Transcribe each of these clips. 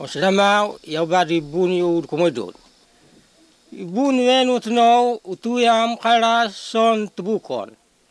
Osramau ya badi bun yu komodot. Bun wen utno utuyam kala son tubukon.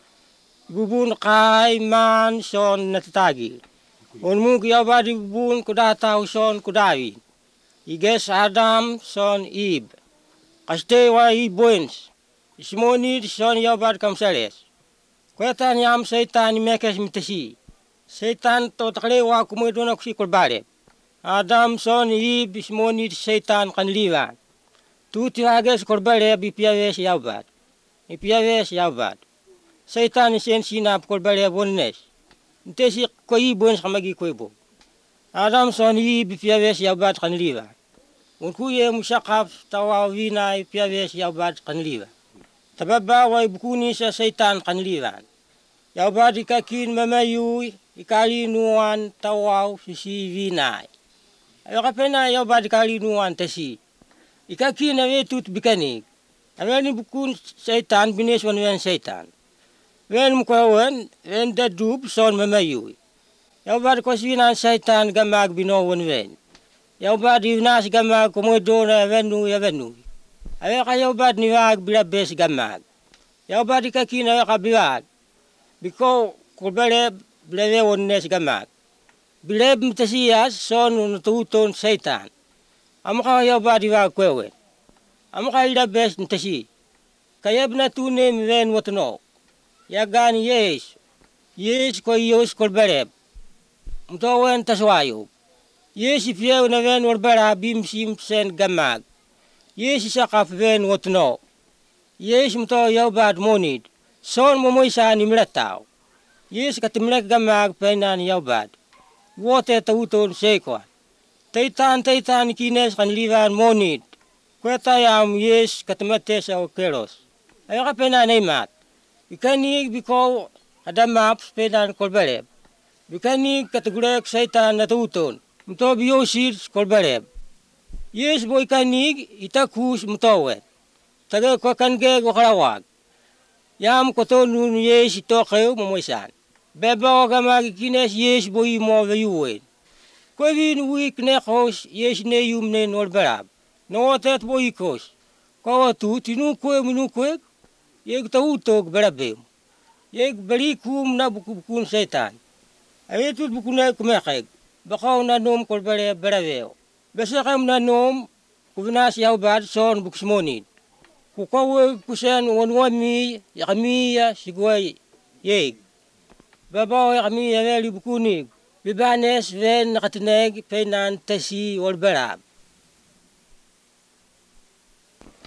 Bubun kai man son natagi. Onmuk ya badi bun kudata son kudawi. Iges Adam son Ib. Kaste wa Iboens. Ismoni son ya bad kamsales. Kwetan yam setan mekes mitasi. Setan to taklewa kumedona kusikol bale. Adam son Ib ismoni setan kanliwa. Tuti ages korbale bipiaves yaubat. Ipiaves yaubat. Setan isen sinap korbale bonnes. Ntesi ko Iboens kamagi koibo. Adam son Ib bipiaves yaubat kanliwa. Unkuye musakaf tawawina ipiaves yaubat kanliwa. Tababa wa ibukuni sa setan kanliwan. Yaubat ikakin mamayu ikalinuan tawaw sisi vinay. Ayo kapena yaubat ikalinuan tasi. Ikakin na wetut bikanig. Awen bukun setan bines wan setan. Wen mukawan wen dadub son mamayu. Yaubat koswinan setan gamag binowan wen. Yaubat ivnas gamag komodona wenu ya wenu. Ayo yaubat niwag bila bes gamag. Yaubat ikakin ayo kabiwag. Biko kurbale bila wonnes gamag. Bila mtasiyas son unututon setan. Amaka yaubat iwag kwewe. Amaka ila bes ntasi. Kayab na tunem wen wotno. Yagan yes. Yes ko yos kurbale. Mtawen taswayo. Yes ifyew na wen warbara bimsim sen gamag. Yes isakaf wen wotno. Yes mto yaubat monid. Son momoisa ni mlataw. Yes katimlek gamag penan yaubat. Wote tauton sekwa. Taitan kines kanliwan monid. Kweta yam yes katimates o keros. Ayo ka penan imat. Bikanig biko adamap penan kolbaleb. Bikanig katagulek saitan na tauton. Mto biyosir kolbaleb. Yes boy kanig itakus mtowet. Taga kwa kange wakalawag. Yam kotonun yes itokeu momoisan. Beba gamag kines yes boy mo vayuwen. Kwevin wik nekos yes ne yumne norberab. Notet boy kos. Kawatu tinukwe minukwe. Yeg tautog berabem. Yeg berikum na bukun setan. Ayetut bukunay kumekeg. Bakaw na nom kolbere berabeo. Besakam na nom kuvinas yaubat son buksmonid. Kukawe kusen wanwami yakamiya sigway yeg. Babaw yakamiya veli bukunig. Bibanes ven nakatineg penan tasi walberab.